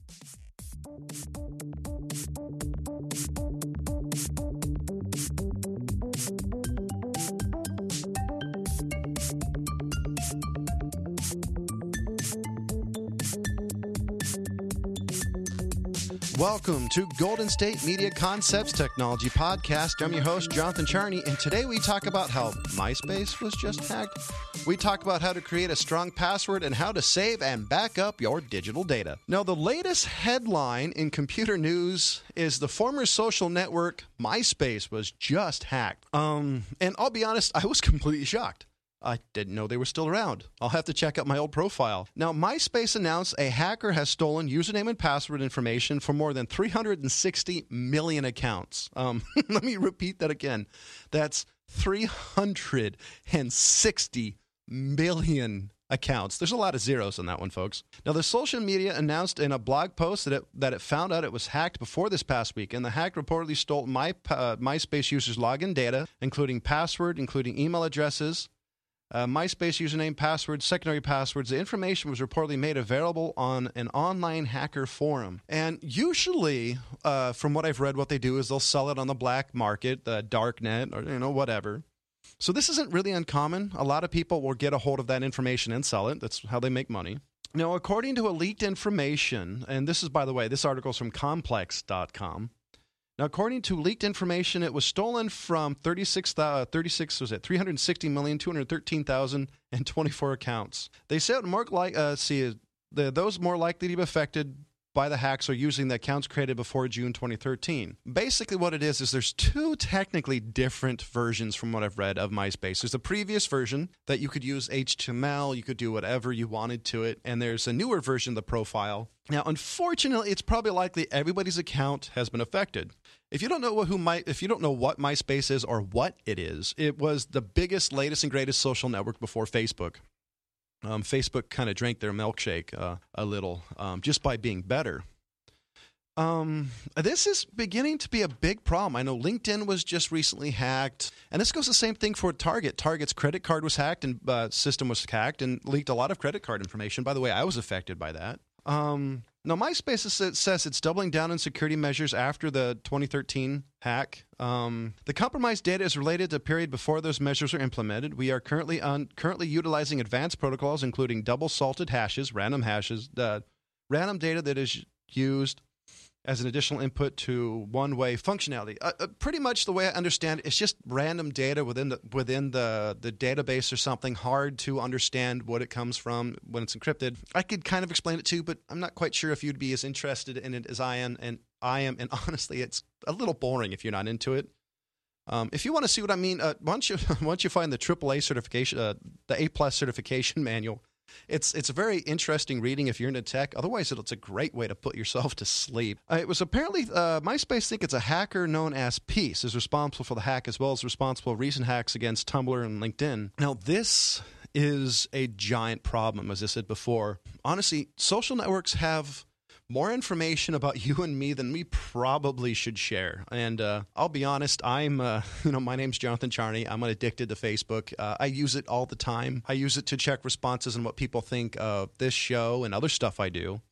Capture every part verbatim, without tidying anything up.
Welcome to Golden State Media Concepts Technology Podcast. I'm your host, Jonathan Charney, and today we talk about how MySpace was just hacked. We talk about how to create a strong password and how to save and back up your digital data. Now, the latest headline in computer news is the former social network MySpace was just hacked. Um, and I'll be honest, I was completely shocked. I didn't know they were still around. I'll have to check out my old profile. Now, MySpace announced a hacker has stolen username and password information for more than three hundred sixty million accounts. Um, let me repeat that again. That's three hundred sixty million accounts. There's a lot of zeros on that one, folks. Now, the social media announced in a blog post that it, that it found out it was hacked before this past week, and the hack reportedly stole my uh, MySpace users' login data, including password, including email addresses, Uh, MySpace username, passwords, secondary passwords. The information was reportedly made available on an online hacker forum. And usually, uh, from what I've read, what they do is they'll sell it on the black market, the dark net, or, you know, whatever. So this isn't really uncommon. A lot of people will get a hold of that information and sell it. That's how they make money. Now, according to a leaked information, and this is, by the way, this article is from complex dot com. Now, according to leaked information, it was stolen from thirty-six, uh, thirty-six was it three hundred sixty million, two hundred thirteen thousand twenty-four accounts. They said more like uh, see the, those more likely to be affected by the hacks are using the accounts created before June twenty thirteen. Basically, what it is is there's two technically different versions from what I've read of MySpace. There's the previous version that you could use H T M L, you could do whatever you wanted to it, and there's a newer version of the profile. Now, unfortunately, it's probably likely everybody's account has been affected. If you don't know what who my, if you don't know what MySpace is or what it is, it was the biggest, latest, and greatest social network before Facebook. Um, Facebook kind of drank their milkshake uh, a little um, just by being better. Um, this is beginning to be a big problem. I know LinkedIn was just recently hacked, and this goes the same thing for Target. Target's credit card was hacked and uh, system was hacked and leaked a lot of credit card information. By the way, I was affected by that. Um, now, MySpace says it's doubling down on security measures after the twenty thirteen hack. Um, the compromised data is related to a period before those measures are implemented. We are currently on currently utilizing advanced protocols, including double-salted hashes, random hashes, uh, random data that is used as an additional input to one-way functionality. Uh, uh, pretty much the way I understand it, it's just random data within the within the, the database or something, hard to understand what it comes from when it's encrypted. I could kind of explain it too, but I'm not quite sure if you'd be as interested in it as I am, and I am, and honestly, it's a little boring if you're not into it. Um, if you want to see what I mean, uh, once you once you find the triple A certification, uh, the A plus certification manual, It's it's a very interesting reading if you're into tech. Otherwise, it's a great way to put yourself to sleep. Uh, it was apparently, uh, MySpace think it's a hacker known as Peace is responsible for the hack, as well as responsible for recent hacks against Tumblr and LinkedIn. Now, this is a giant problem, as I said before. Honestly, social networks have more information about you and me than we probably should share. And uh, I'll be honest, I'm, uh, you know, my name's Jonathan Charney. I'm addicted to Facebook. Uh, I use it all the time. I use it to check responses and what people think of this show and other stuff I do.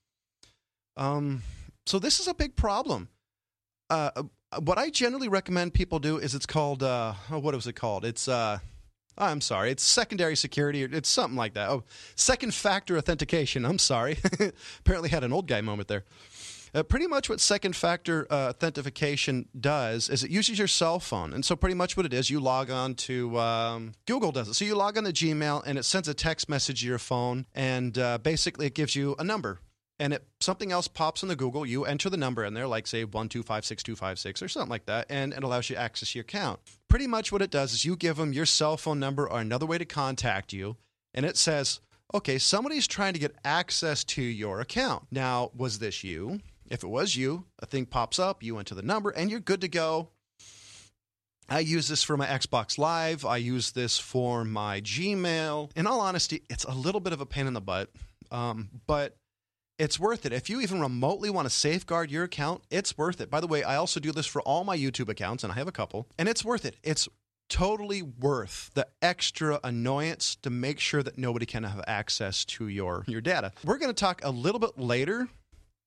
Um, so this is a big problem. Uh, what I generally recommend people do is it's called, uh, oh, what was it called? It's, uh, I'm sorry, it's secondary security, or it's something like that. Oh, second factor authentication. I'm sorry. Apparently had an old guy moment there. Uh, pretty much what second factor uh, authentication does is it uses your cell phone. And so pretty much what it is, you log on to, um, Google does it. So you log on to Gmail and it sends a text message to your phone, and uh, basically it gives you a number. And it something else pops in the Google, you enter the number in there, like say one two five six two five six or something like that, and it allows you to access your account. Pretty much what it does is you give them your cell phone number or another way to contact you, and it says, okay, somebody's trying to get access to your account. Now, was this you? If it was you, a thing pops up, you enter the number, and you're good to go. I use this for my Xbox Live. I use this for my Gmail. In all honesty, it's a little bit of a pain in the butt, um, but it's worth it. If you even remotely want to safeguard your account, it's worth it. By the way, I also do this for all my YouTube accounts, and I have a couple, and it's worth it. It's totally worth the extra annoyance to make sure that nobody can have access to your, your data. We're going to talk a little bit later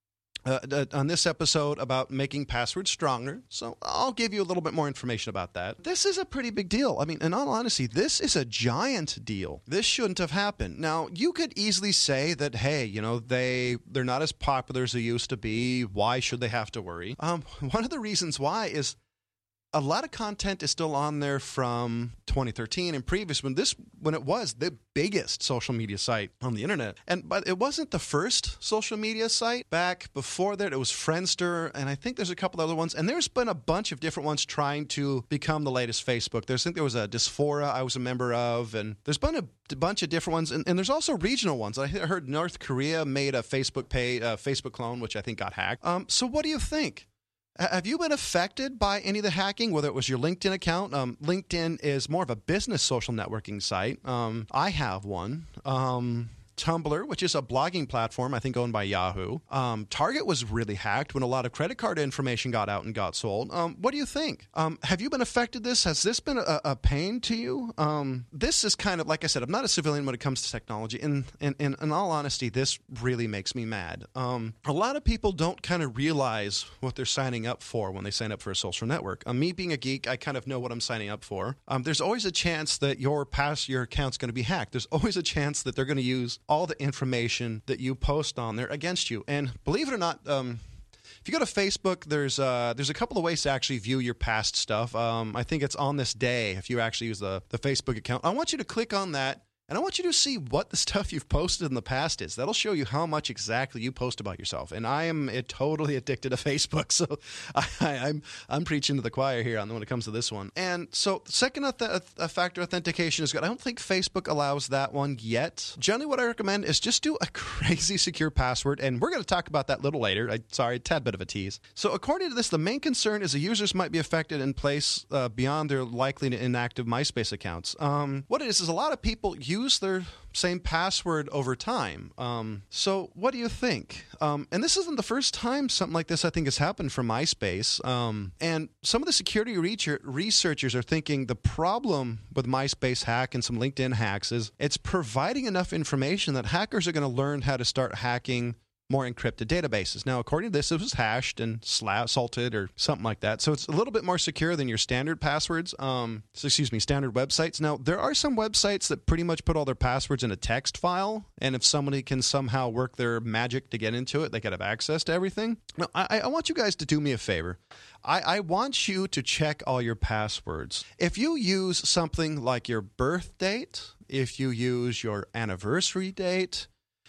uh, on this episode about making passwords stronger. So I'll give you a little bit more information about that. This is a pretty big deal. I mean, in all honesty, this is a giant deal. This shouldn't have happened. Now, you could easily say that, hey, you know, they, they're not as popular as they used to be. Why should they have to worry? Um, one of the reasons why is a lot of content is still on there from twenty thirteen and previous when this when it was the biggest social media site on the internet. And but it wasn't the first social media site. Back before that, it was Friendster, and I think there's a couple other ones. And there's been a bunch of different ones trying to become the latest Facebook. There's I think there was a Dysphora I was a member of, and there's been a, a bunch of different ones. And, and there's also regional ones. I heard North Korea made a Facebook page, uh, Facebook clone, which I think got hacked. Um, so what do you think? Have you been affected by any of the hacking, whether it was your LinkedIn account? Um, LinkedIn is more of a business social networking site. Um, I have one. Um, Tumblr, which is a blogging platform, I think owned by Yahoo. Um, Target was really hacked when a lot of credit card information got out and got sold. Um, what do you think? Um, have you been affected this? Has this been a, a pain to you? Um, this is kind of, like I said, I'm not a civilian when it comes to technology. And in, in, in all honesty, this really makes me mad. Um, a lot of people don't kind of realize what they're signing up for when they sign up for a social network. Um, me being a geek, I kind of know what I'm signing up for. Um, there's always a chance that your pass, your account's going to be hacked. There's always a chance that they're going to use all the information that you post on there against you. And believe it or not, um, if you go to Facebook, there's uh, there's a couple of ways to actually view your past stuff. Um, I think it's on this day if you actually use the, the Facebook account. I want you to click on that, and I want you to see what the stuff you've posted in the past is. That'll show you how much exactly you post about yourself. And I am it, totally addicted to Facebook, so I, I, I'm I'm preaching to the choir here on when it comes to this one. And so second auth- factor authentication is good. I don't think Facebook allows that one yet. Generally, what I recommend is just do a crazy secure password, and we're going to talk about that a little later. I, sorry, a tad bit of a tease. So according to this, the main concern is the users might be affected in place uh, beyond their likely inactive MySpace accounts. Um, what it is is a lot of people use use their same password over time. Um, so what do you think? Um, and this isn't the first time something like this, I think, has happened for MySpace. Um, and some of the security researchers are thinking the problem with MySpace hack and some LinkedIn hacks is it's providing enough information that hackers are going to learn how to start hacking more encrypted databases. Now, according to this, it was hashed and sla- salted or something like that. So it's a little bit more secure than your standard passwords. Um, so excuse me, standard websites. Now, there are some websites that pretty much put all their passwords in a text file. And if somebody can somehow work their magic to get into it, they could have access to everything. Now, I, I want you guys to do me a favor. I, I want you to check all your passwords. If you use something like your birth date, if you use your anniversary date,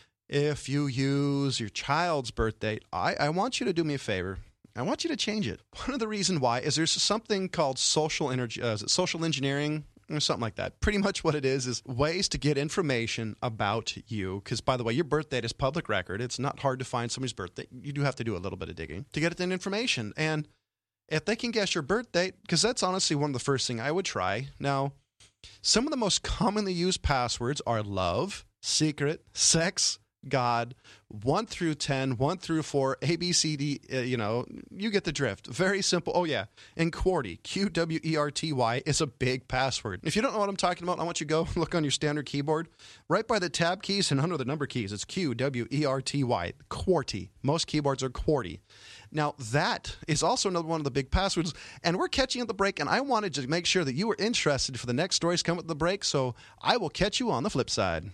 if you use your child's birth date, I, I want you to do me a favor. I want you to change it. One of the reasons why is there's something called social energy, uh, is it social engineering or something like that. Pretty much what it is is ways to get information about you. Because, by the way, your birth date is public record. It's not hard to find somebody's birth date. You do have to do a little bit of digging to get that information. And if they can guess your birth date, because that's honestly one of the first things I would try. Now, some of the most commonly used passwords are love, secret, sex, God, one through ten, one through four, A, B, C, D, uh, you know, you get the drift. Very simple. Oh, yeah. And QWERTY, Q W E R T Y, is a big password. If you don't know what I'm talking about, I want you to go look on your standard keyboard. Right by the tab keys and under the number keys, it's Q W E R T Y, QWERTY. Most keyboards are QWERTY. Now, that is also another one of the big passwords, and we're catching at the break, and I wanted to make sure that you were interested for the next stories coming at the break, so I will catch you on the flip side.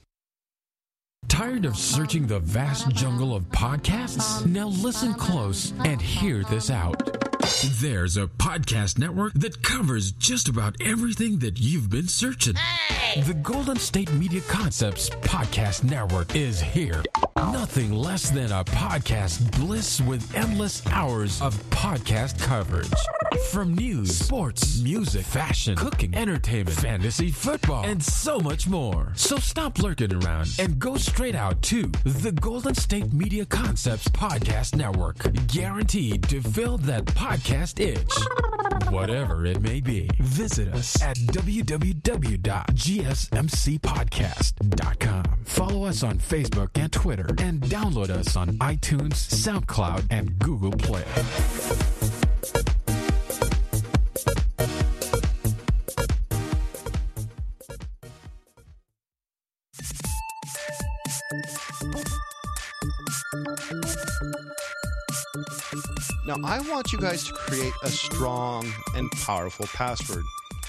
Tired of searching the vast jungle of podcasts? Now listen close and hear this out. There's a podcast network that covers just about everything that you've been searching. Hey! The Golden State Media Concepts Podcast Network is here. Nothing less than a podcast bliss with endless hours of podcast coverage. From news, sports, music, fashion, cooking, entertainment, fantasy, football, and so much more. So stop lurking around and go straight out to the Golden State Media Concepts Podcast Network. Guaranteed to fill that podcast itch. Whatever it may be. Visit us at w w w dot g s m c podcast dot com. Follow us on Facebook and Twitter, and download us on iTunes, SoundCloud, and Google Play. Now, I want you guys to create a strong and powerful password.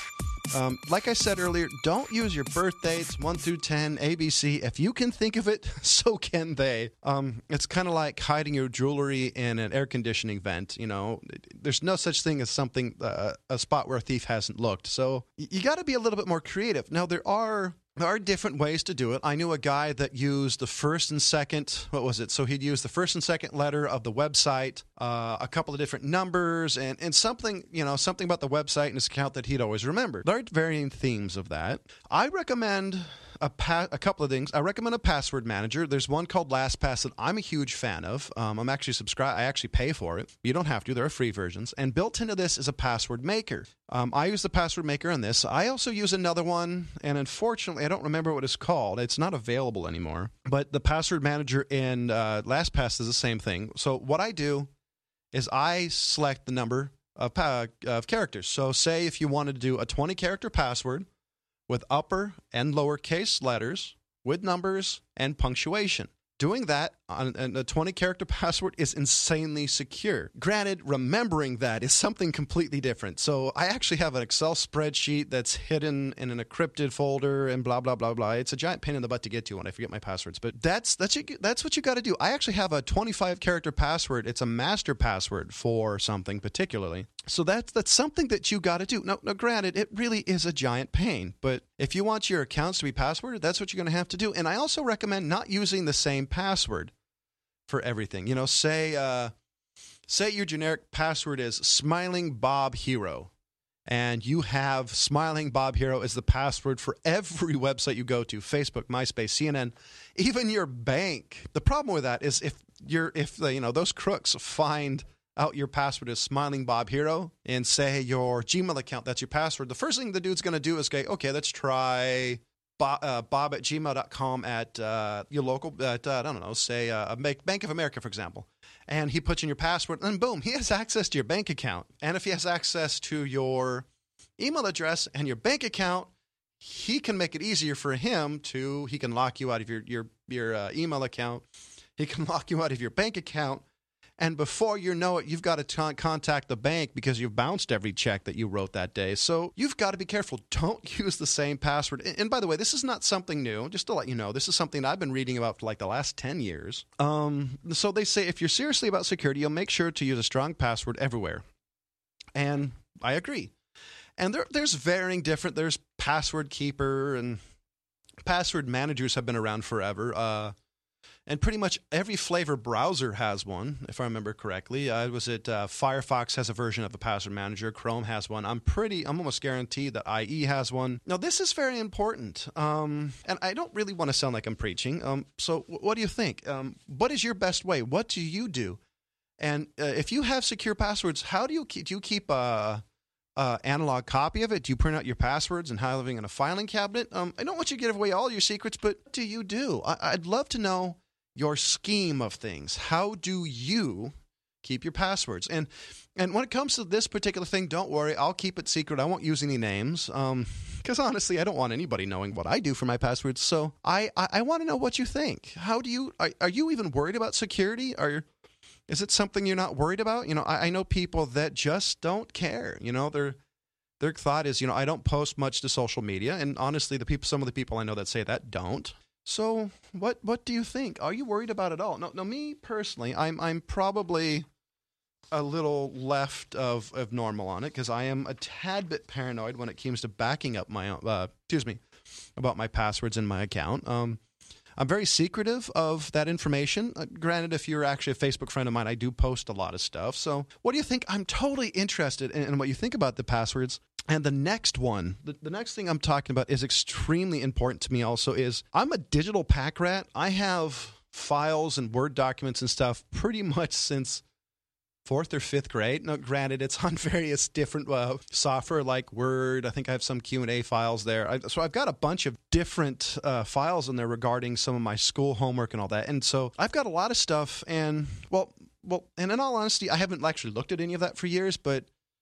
Um, like I said earlier, don't use your birth dates, one through ten, A B C. If you can think of it, so can they. Um, it's kind of like hiding your jewelry in an air conditioning vent. You know, there's no such thing as something, uh, a spot where a thief hasn't looked. So you got to be a little bit more creative. Now, there are... There are different ways to do it. I knew a guy that used the first and second, what was it? So he'd use the first and second letter of the website, uh, a couple of different numbers, and, and something, you know, something about the website and his account that he'd always remember. There are varying themes of that. I recommend a, pa- a couple of things. I recommend a password manager. There's one called LastPass that I'm a huge fan of. Um, I'm actually subscribed. I actually pay for it. You don't have to. There are free versions. And built into this is a password maker. Um, I use the password maker on this. I also use another one, and unfortunately, I don't remember what it's called. It's not available anymore. But the password manager in uh, LastPass is the same thing. So what I do is I select the number of, pa- of characters. So say if you wanted to do a twenty-character password with upper and lowercase letters, with numbers and punctuation. Doing that on a twenty-character password is insanely secure. Granted, remembering that is something completely different. So I actually have an Excel spreadsheet that's hidden in an encrypted folder and blah, blah, blah, blah. It's a giant pain in the butt to get to when I forget my passwords. But that's that's that's what you got to do. I actually have a twenty-five-character password. It's a master password for something particularly. So that's that's something that you got to do. Now, now, granted, it really is a giant pain. But if you want your accounts to be passworded, that's what you're going to have to do. And I also recommend not using the same password for everything. You know, say uh, say your generic password is Smiling Bob Hero, and you have Smiling Bob Hero as the password for every website you go to, Facebook, MySpace, C N N, even your bank. The problem with that is if you're if the, you know those crooks find out your password is Smiling Bob Hero and say your Gmail account, that's your password, the first thing the dude's going to do is go, okay, let's try Bob, uh, Bob at gmail dot com at uh, your local, at, uh, I don't know, say uh, Bank of America, for example. And he puts in your password, and boom, he has access to your bank account. And if he has access to your email address and your bank account, he can make it easier for him to, he can lock you out of your, your, your uh, email account. He can lock you out of your bank account. And before you know it, you've got to t- contact the bank because you've bounced every check that you wrote that day. So you've got to be careful. Don't use the same password. And, and by the way, this is not something new. Just to let you know, this is something I've been reading about for like the last ten years. Um, so they say if you're seriously about security, you'll make sure to use a strong password everywhere. And I agree. And there, there's varying different. There's Password Keeper, and password managers have been around forever. Uh, And pretty much every flavor browser has one, if I remember correctly. Uh, was it uh, Firefox has a version of a password manager. Chrome has one. I'm pretty, I'm almost guaranteed that I E has one. Now, this is very important. Um, and I don't really want to sound like I'm preaching. Um, so w- what do you think? Um, what is your best way? What do you do? And uh, if you have secure passwords, how do you keep, do you keep a, a analog copy of it? Do you print out your passwords and have it in a filing cabinet? Um, I don't want you to give away all your secrets, but what do you do? I- I'd love to know your scheme of things. How do you keep your passwords? And and when it comes to this particular thing, don't worry, I'll keep it secret. I won't use any names um, because honestly, I don't want anybody knowing what I do for my passwords. So I, I, I want to know what you think. How do you, are, are you even worried about security? Are Is it something you're not worried about? You know, I, I know people that just don't care. You know, their their thought is, you know, I don't post much to social media. And honestly, the people, some of the people I know that say that don't. So what what do you think? Are you worried about it all? No, no. Me personally, I'm I'm probably a little left of, of normal on it because I am a tad bit paranoid when it comes to backing up my uh, excuse me about my passwords in my account. Um, I'm very secretive of that information. Uh, granted, if you're actually a Facebook friend of mine, I do post a lot of stuff. So what do you think? I'm totally interested in, in what you think about the passwords. And the next one, the, the next thing I'm talking about is extremely important to me also is I'm a digital pack rat. I have files and Word documents and stuff pretty much since fourth or fifth grade. Now, granted, it's on various different uh, software like Word. I think I have some Q and A files there. I, so I've got a bunch of different uh, files in there regarding some of my school homework and all that. And so I've got a lot of stuff. And, well, well, and in all honesty, I haven't actually looked at any of that for years, but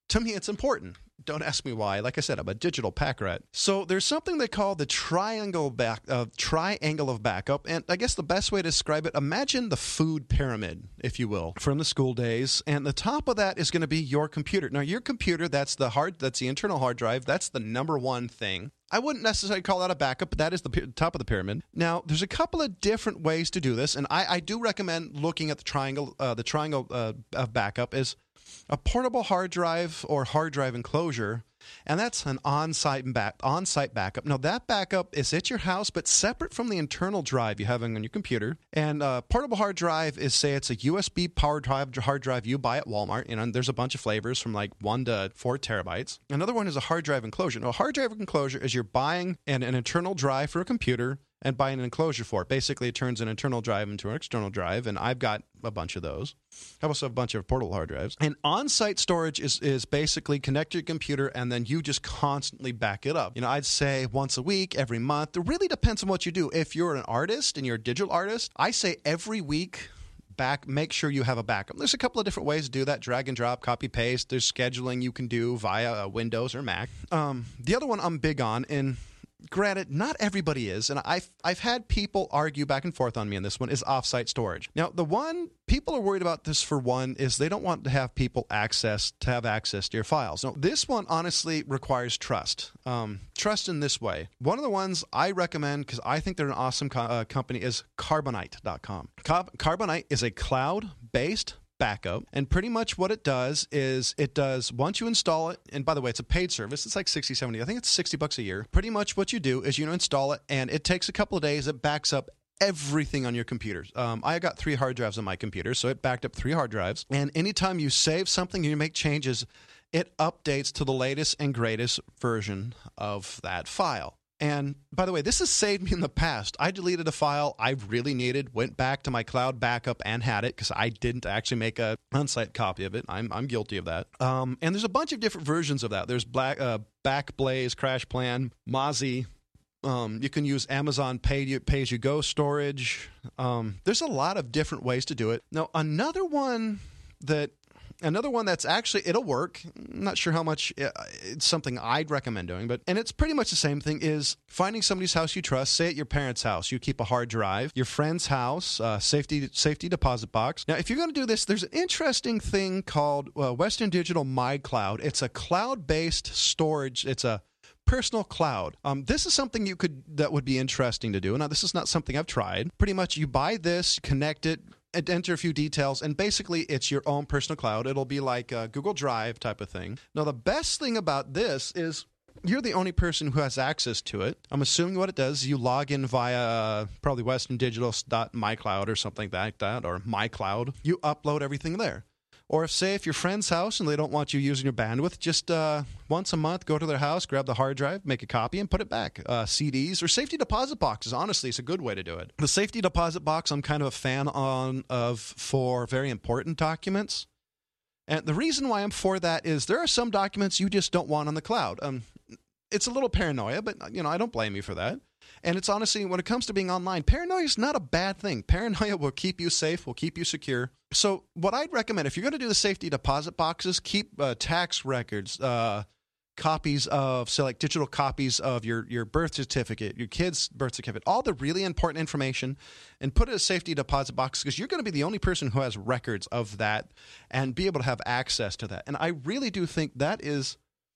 To me, it's important. Don't ask me why. Like I said, I'm a digital pack rat. So there's something they call the triangle back, uh, triangle of backup. And I guess the best way to describe it, imagine the food pyramid, if you will, from the school days. And the top of that is going to be your computer. Now, your computer, that's the hard, that's the internal hard drive. That's the number one thing. I wouldn't necessarily call that a backup, but that is the p- top of the pyramid. Now, there's a couple of different ways to do this, and I, I do recommend looking at the triangle. Uh, the triangle uh, of backup is a portable hard drive or hard drive enclosure, and that's an on-site back, on-site backup. Now, that backup is at your house, but separate from the internal drive you have on your computer. And uh, portable hard drive is, say, it's a U S B powered drive, hard drive you buy at Walmart. You know, and there's a bunch of flavors from like one to four terabytes. Another one is a hard drive enclosure. Now, a hard drive enclosure is you're buying an, an internal drive for a computer and buying an enclosure for it. Basically, it turns an internal drive into an external drive, and I've got a bunch of those. I also have a bunch of portable hard drives. And on-site storage is, is basically connect your computer, and then you just constantly back it up. You know, I'd say once a week, every month. It really depends on what you do. If you're an artist and you're a digital artist, I say every week, back, make sure you have a backup. There's a couple of different ways to do that. Drag and drop, copy, paste. There's scheduling you can do via uh, Windows or Mac. Um, the other one I'm big on, and granted, not everybody is, and I've, I've had people argue back and forth on me on this one, is offsite storage. Now, the one people are worried about this, for one, is they don't want to have people access to have access to your files. Now, this one honestly requires trust. Um, trust in this way. One of the ones I recommend, because I think they're an awesome co- uh, company, is Carbonite dot com. Car- Carbonite is a cloud-based backup, and pretty much what it does is it does, once you install it, and by the way, it's a paid service, it's like sixty, seventy, I think it's sixty bucks a year. Pretty much what you do is you install it, and it takes a couple of days. It backs up everything on your computer. Um, I got three hard drives on my computer, so it backed up three hard drives, and anytime you save something and you make changes, it updates to the latest and greatest version of that file. And by the way, this has saved me in the past. I deleted a file I really needed, went back to my cloud backup and had it, because I didn't actually make a on-site copy of it. I'm I'm guilty of that. Um, and there's a bunch of different versions of that. There's Black, uh, Backblaze, CrashPlan, Mozy. Um, you can use Amazon Pay, Pay-as-you-go storage. Um, there's a lot of different ways to do it. Now, another one that Another one that's actually, it'll work. I'm not sure how much it's something I'd recommend doing, but, and it's pretty much the same thing, is finding somebody's house you trust. Say at your parents' house, you keep a hard drive. Your friend's house, uh, safety safety deposit box. Now, if you're going to do this, there's an interesting thing called uh, Western Digital MyCloud. It's a cloud-based storage. It's a personal cloud. Um, this is something you could, that would be interesting to do. Now, this is not something I've tried. Pretty much you buy this, connect it, and enter a few details, and basically it's your own personal cloud. It'll be like a Google Drive type of thing. Now, the best thing about this is you're the only person who has access to it. I'm assuming what it does is you log in via uh, probably western digital dot my cloud or something like that, or MyCloud. You upload everything there. Or if, say, if your friend's house and they don't want you using your bandwidth, just uh, once a month, go to their house, grab the hard drive, make a copy, and put it back. Uh, C Ds or safety deposit boxes, honestly, it's a good way to do it. The safety deposit box I'm kind of a fan on of for very important documents. And the reason why I'm for that is there are some documents you just don't want on the cloud. Um, it's a little paranoia, but you know I don't blame you for that. And it's honestly, when it comes to being online, paranoia is not a bad thing. Paranoia will keep you safe, will keep you secure. So what I'd recommend, if you're going to do the safety deposit boxes, keep uh, tax records, uh, copies of, so like digital copies of your, your birth certificate, your kid's birth certificate, all the really important information, and put it in a safety deposit box, because you're going to be the only person who has records of that and be able to have access to that. And I really do think that is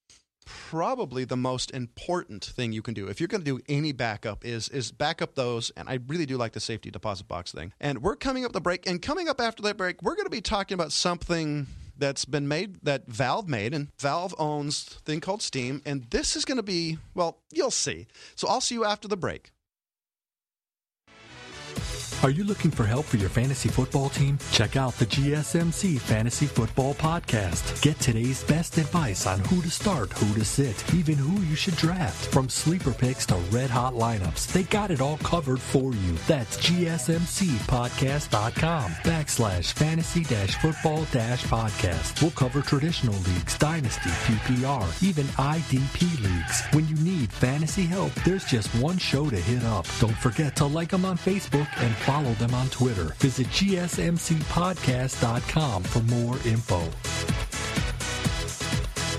probably the most important thing you can do if you're going to do any backup, is is back up those. And I really do like the safety deposit box thing. And we're coming up the break, and coming up after that break, we're going to be talking about something that's been made, that Valve made, and Valve owns a thing called Steam, and this is going to be, well, you'll see. So I'll see you after the break. Are you looking for help for your fantasy football team? Check out the G S M C Fantasy Football Podcast. Get today's best advice on who to start, who to sit, even who you should draft. From sleeper picks to red-hot lineups, they got it all covered for you. That's gsmcpodcast.com backslash fantasy dash football dash podcast. We'll cover traditional leagues, dynasty, P P R, even I D P leagues. When you need fantasy help, there's just one show to hit up. Don't forget to like them on Facebook and follow Follow them on Twitter. Visit G S M C podcast dot com for more info.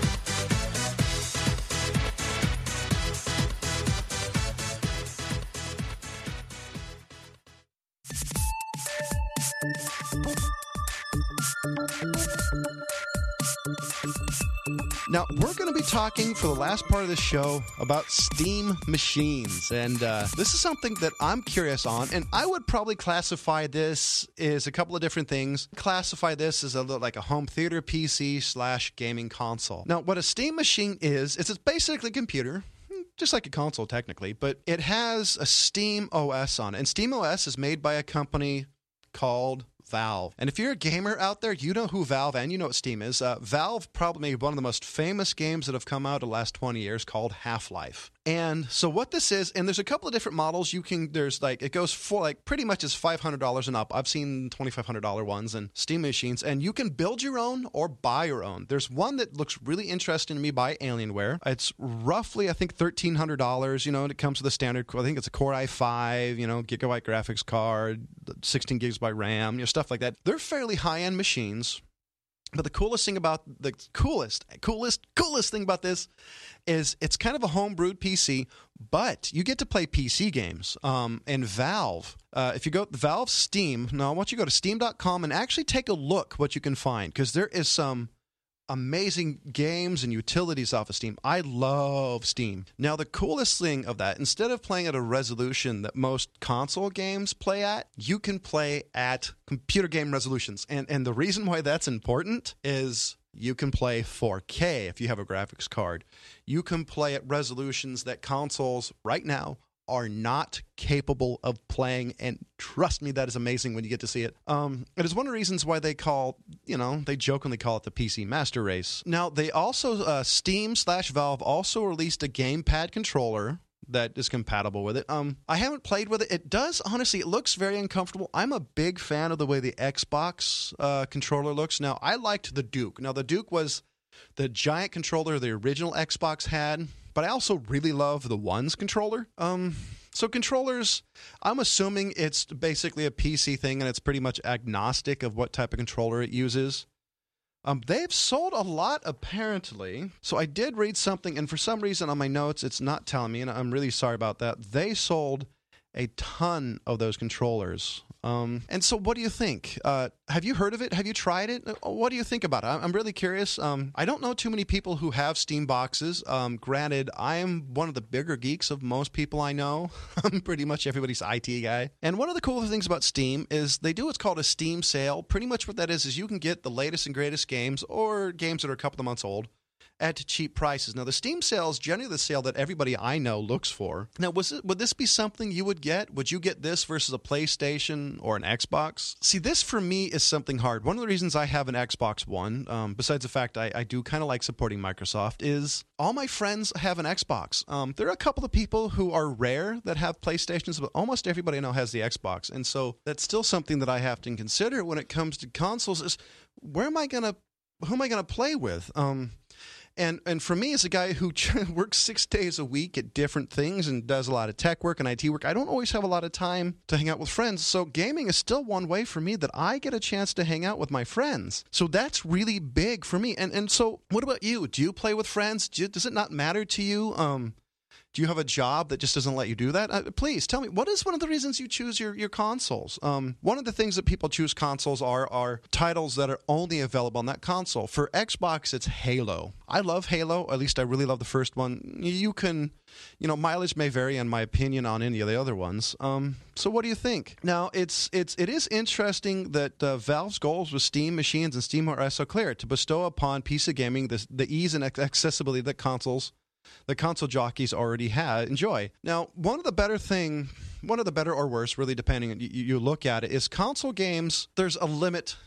Now, we're going to be talking for the last part of the show about Steam machines, and uh, this is something that I'm curious on, and I would probably classify this as a couple of different things. Classify this as a little like a home theater P C slash gaming console. Now, what a Steam machine is, is it's basically a computer, just like a console technically, but it has a Steam O S on it, and Steam O S is made by a company called Valve. And if you're a gamer out there, you know who Valve and you know what Steam is. Uh, Valve probably made one of the most famous games that have come out in the last twenty years called Half-Life. And so what this is, and there's a couple of different models you can, there's like, it goes for like pretty much is five hundred dollars and up. I've seen twenty-five hundred dollars ones and Steam machines, and you can build your own or buy your own. There's one that looks really interesting to me by Alienware. It's roughly, I think, thirteen hundred dollars, you know, and it comes with a standard, I think it's a Core i five, you know, gigabyte graphics card, sixteen gigs by RAM, you know, stuff like that. They're fairly high-end machines. But the coolest thing about the coolest, coolest, coolest thing about this is it's kind of a homebrewed P C, but you get to play P C games. Um, and Valve, uh, if you go to Valve Steam, now I want you to go to steam dot com and actually take a look what you can find, because there is some amazing games and utilities off of Steam. I love Steam. Now, the coolest thing of that, instead of playing at a resolution that most console games play at, you can play at computer game resolutions. And and the reason why that's important is you can play four K if you have a graphics card. You can play at resolutions that consoles right now are not capable of playing, and trust me, that is amazing when you get to see it. Um, it is one of the reasons why they call, you know, they jokingly call it the P C Master Race. Now, they also, uh, Steam slash Valve also released a gamepad controller that is compatible with it. Um, I haven't played with it. It does, honestly, it looks very uncomfortable. I'm a big fan of the way the Xbox uh, controller looks. Now, I liked the Duke. Now, the Duke was the giant controller the original Xbox had, but I also really love the One's controller. Um, so controllers, I'm assuming it's basically a P C thing, and it's pretty much agnostic of what type of controller it uses. Um, they've sold a lot, apparently. So I did read something, and for some reason on my notes, it's not telling me, and I'm really sorry about that. They sold a ton of those controllers. Um, and so what do you think? Uh, have you heard of it? Have you tried it? What do you think about it? I'm really curious. Um, I don't know too many people who have Steam boxes. Um, granted, I am one of the bigger geeks of most people I know. I'm pretty much everybody's I T guy. And one of the coolest things about Steam is they do what's called a Steam sale. Pretty much what that is is you can get the latest and greatest games, or games that are a couple of months old, at cheap prices. Now, the Steam sale is generally the sale that everybody I know looks for. Now, was it, would this be something you would get? Would you get this versus a PlayStation or an Xbox? See, this for me is something hard. One of the reasons I have an Xbox One, um, besides the fact I, I do kind of like supporting Microsoft, is all my friends have an Xbox. Um, there are a couple of people who are rare that have PlayStations, but almost everybody I know has the Xbox. And so that's still something that I have to consider when it comes to consoles is, where am I going to, who am I going to play with? Um, And and for me, as a guy who works six days a week at different things and does a lot of tech work and I T work, I don't always have a lot of time to hang out with friends. So gaming is still one way for me that I get a chance to hang out with my friends. So that's really big for me. And and so what about you? Do you play with friends? Do you, does it not matter to you? Um, do you have a job that just doesn't let you do that? Uh, please tell me, what is one of the reasons you choose your, your consoles? Um, one of the things that people choose consoles are are titles that are only available on that console. For Xbox, it's Halo. I love Halo. At least I really love the first one. You can, you know, mileage may vary in my opinion on any of the other ones. Um, so what do you think? Now, it's it's it is interesting that uh, Valve's goals with Steam machines and Steam are so clear, to bestow upon P C gaming the, the ease and accessibility that consoles the console jockeys already had enjoy. Now, one of the better thing, one of the better or worse, really depending on you, you look at it, is console games. There's a limit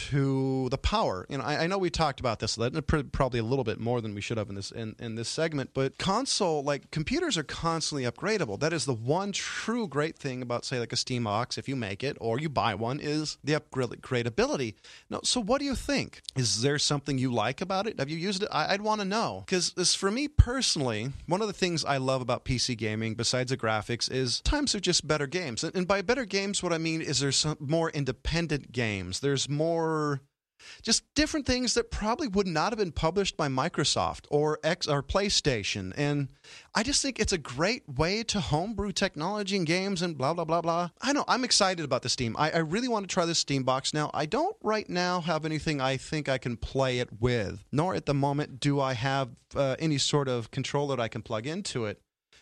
to the power. You know, I, I know we talked about this probably a little bit more than we should have in this in, in this segment, but console, like computers, are constantly upgradable. That is the one true great thing about, say, like a Steam box, if you make it or you buy one, is the upgradability. Now, so what do you think? Is there something you like about it? Have you used it? I, I'd want to know, because for me personally, one of the things I love about P C gaming, besides the graphics, is times are just better games. And, and by better games, what I mean is there's some more independent games. There's more just different things that probably would not have been published by Microsoft or X or PlayStation. And I just think it's a great way to homebrew technology and games and blah, blah, blah, blah. I know, I'm excited about the Steam. I, I really want to try this Steam box now. I don't right now have anything I think I can play it with, nor at the moment do I have uh, any sort of controller that I can plug into it.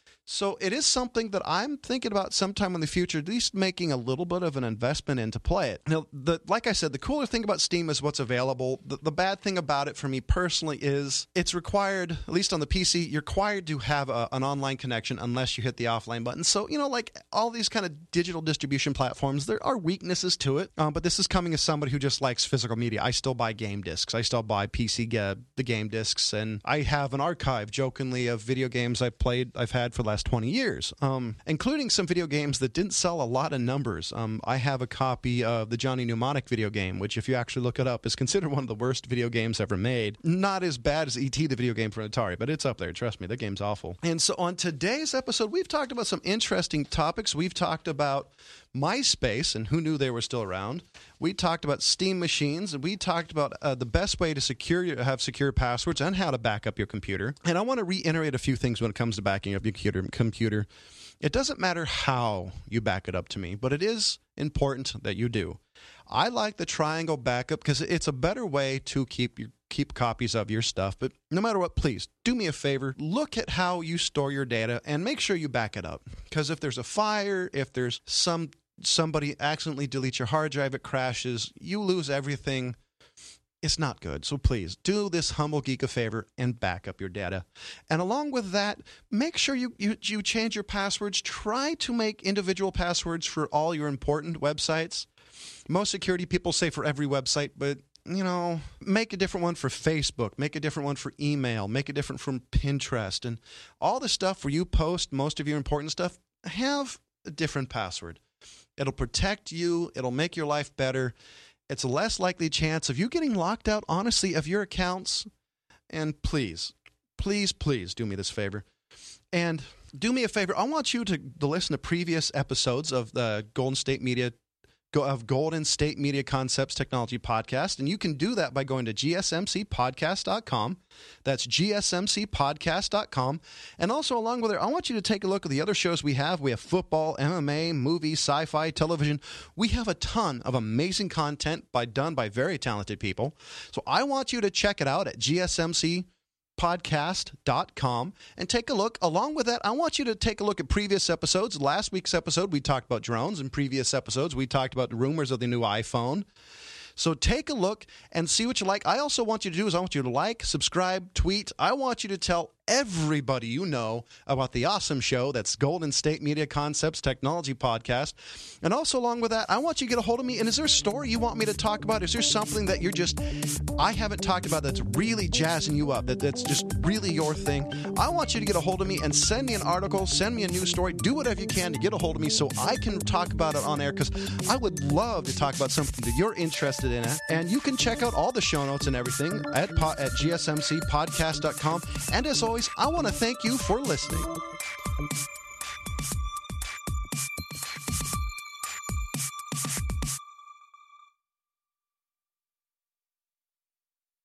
So it is something that I'm thinking about sometime in the future, at least making a little bit of an investment in to play it. Now, the, like I said, the cooler thing about Steam is what's available. The, the bad thing about it for me personally is it's required, at least on the P C, you're required to have a, an online connection unless you hit the offline button. So, you know, like all these kind of digital distribution platforms, there are weaknesses to it. Um, but this is coming as somebody who just likes physical media. I still buy game discs. I still buy P C uh, the game discs, and I have an archive, jokingly, of video games I've played, I've had for the last twenty years, um, including some video games that didn't sell a lot of numbers. Um, I have a copy of the Johnny Mnemonic video game, which if you actually look it up, is considered one of the worst video games ever made. Not as bad as E T, the video game for Atari, but it's up there. Trust me, the game's awful. And so on today's episode, we've talked about some interesting topics. We've talked about MySpace, and who knew they were still around. We talked about Steam machines, and we talked about uh, the best way to secure your, have secure passwords and how to back up your computer. And I want to reiterate a few things when it comes to backing up your computer. computer. It doesn't matter how you back it up to me, but it is important that you do. I like the triangle backup because it's a better way to keep your keep copies of your stuff. But no matter what, please do me a favor. Look at how you store your data and make sure you back it up. Because if there's a fire, if there's some somebody accidentally deletes your hard drive, it crashes, you lose everything. It's not good. So please do this humble geek a favor and back up your data. And along with that, make sure you, you, you change your passwords. Try to make individual passwords for all your important websites. Most security people say for every website, but you know, make a different one for Facebook, make a different one for email, make a different from Pinterest, and all the stuff where you post most of your important stuff, have a different password. It'll protect you. It'll make your life better. It's a less likely chance of you getting locked out, honestly, of your accounts. And please, please, please do me this favor. And do me a favor. I want you to, to listen to previous episodes of the Golden State Media of Golden State Media Concepts Technology Podcast, and you can do that by going to G S M C podcast dot com. That's G S M C podcast dot com. And also along with it, I want you to take a look at the other shows we have. We have football, M M A, movies, sci-fi, television. We have a ton of amazing content by done by very talented people. So I want you to check it out at G S M C podcast dot com and take a look. Along with that, I want you to take a look at previous episodes. Last week's episode, we talked about drones. In previous episodes, we talked about the rumors of the new iPhone. So take a look and see what you like. I also want you to do is I want you to like, subscribe, tweet. I want you to tell everybody you know about the awesome show that's Golden State Media Concepts Technology Podcast. And also along with that, I want you to get a hold of me. And is there a story you want me to talk about? Is there something that you're just, I haven't talked about that's really jazzing you up, that, that's just really your thing? I want you to get a hold of me and send me an article, send me a news story, do whatever you can to get a hold of me so I can talk about it on air, because I would love to talk about something that you're interested in. And you can check out all the show notes and everything at, at G S M C podcast dot com. And as always, I want to thank you for listening.